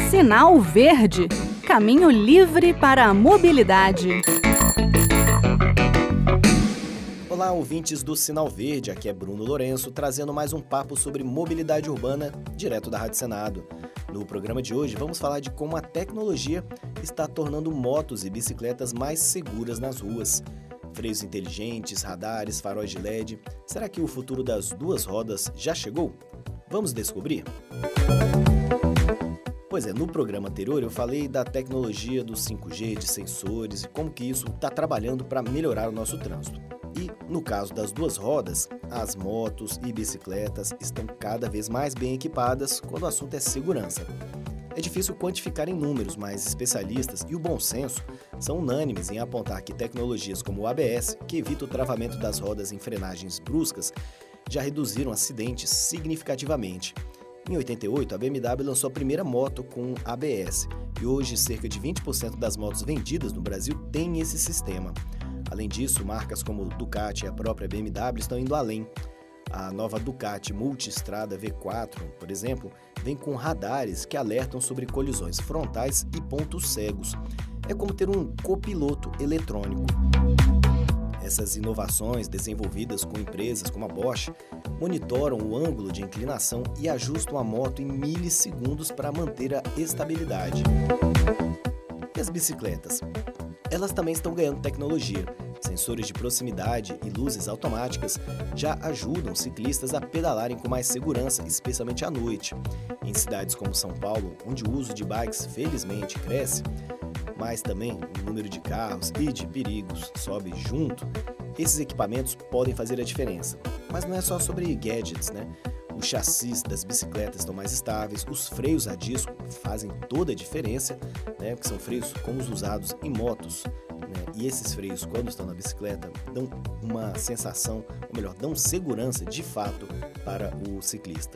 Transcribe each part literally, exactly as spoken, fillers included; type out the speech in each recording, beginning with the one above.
Sinal Verde, caminho livre para a mobilidade. Olá, ouvintes do Sinal Verde, aqui é Bruno Lourenço, trazendo mais um papo sobre mobilidade urbana, direto da Rádio Senado. No programa de hoje, vamos falar de como a tecnologia está tornando motos e bicicletas mais seguras nas ruas. Freios inteligentes, radares, faróis de L E D. Será que o futuro das duas rodas já chegou? Vamos descobrir? Pois é, no programa anterior eu falei da tecnologia do cinco G, de sensores e como que isso está trabalhando para melhorar o nosso trânsito. E, no caso das duas rodas, as motos e bicicletas estão cada vez mais bem equipadas quando o assunto é segurança. É difícil quantificar em números, mas especialistas e o bom senso são unânimes em apontar que tecnologias como o A B S, que evita o travamento das rodas em frenagens bruscas, já reduziram acidentes significativamente. Em oitenta e oito, a B M W lançou a primeira moto com A B S e hoje cerca de vinte por cento das motos vendidas no Brasil têm esse sistema. Além disso, marcas como Ducati e a própria B M W estão indo além. A nova Ducati Multistrada V quatro, por exemplo, vem com radares que alertam sobre colisões frontais e pontos cegos. É como ter um copiloto eletrônico. Essas inovações, desenvolvidas com empresas como a Bosch, monitoram o ângulo de inclinação e ajustam a moto em milissegundos para manter a estabilidade. E as bicicletas? Elas também estão ganhando tecnologia. Sensores de proximidade e luzes automáticas já ajudam ciclistas a pedalarem com mais segurança, especialmente à noite. Em cidades como São Paulo, onde o uso de bikes felizmente cresce, mas também o número de carros e de perigos sobe junto, esses equipamentos podem fazer a diferença. Mas não é só sobre gadgets, né? Os chassis das bicicletas estão mais estáveis, os freios a disco fazem toda a diferença, né? Que são freios como os usados em motos, né? E esses freios, quando estão na bicicleta, dão uma sensação, ou melhor, dão segurança de fato para o ciclista.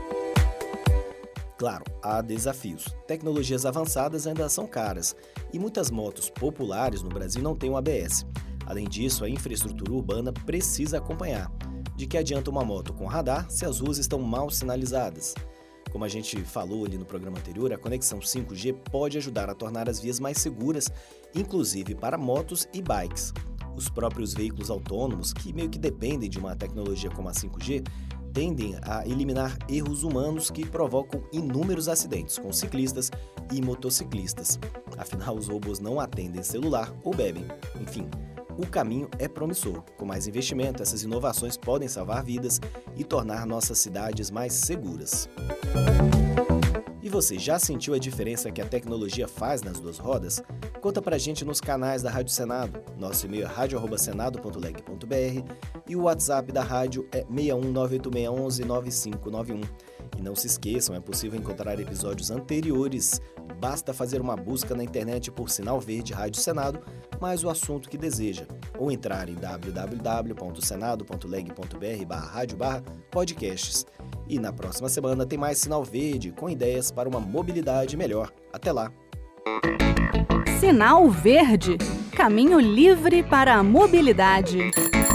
Claro, há desafios. Tecnologias avançadas ainda são caras e muitas motos populares no Brasil não têm o A B S. Além disso, a infraestrutura urbana precisa acompanhar. De que adianta uma moto com radar se as ruas estão mal sinalizadas? Como a gente falou ali no programa anterior, a conexão cinco G pode ajudar a tornar as vias mais seguras, inclusive para motos e bikes. Os próprios veículos autônomos, que meio que dependem de uma tecnologia como a cinco G, tendem a eliminar erros humanos que provocam inúmeros acidentes com ciclistas e motociclistas. Afinal, os robôs não atendem celular ou bebem. Enfim, o caminho é promissor. Com mais investimento, essas inovações podem salvar vidas e tornar nossas cidades mais seguras. E você já sentiu a diferença que a tecnologia faz nas duas rodas? Conta pra gente nos canais da Rádio Senado. Nosso e-mail é rádio arroba senado ponto leg ponto br e o WhatsApp da rádio é seis um nove oito seis um um nove cinco nove um. E não se esqueçam, é possível encontrar episódios anteriores. Basta fazer uma busca na internet por Sinal Verde Rádio Senado, mais o assunto que deseja, ou entrar em w w w ponto senado ponto leg ponto br barra rádio barra podcasts. E na próxima semana tem mais Sinal Verde com ideias para uma mobilidade melhor. Até lá! Sinal Verde, caminho livre para a mobilidade.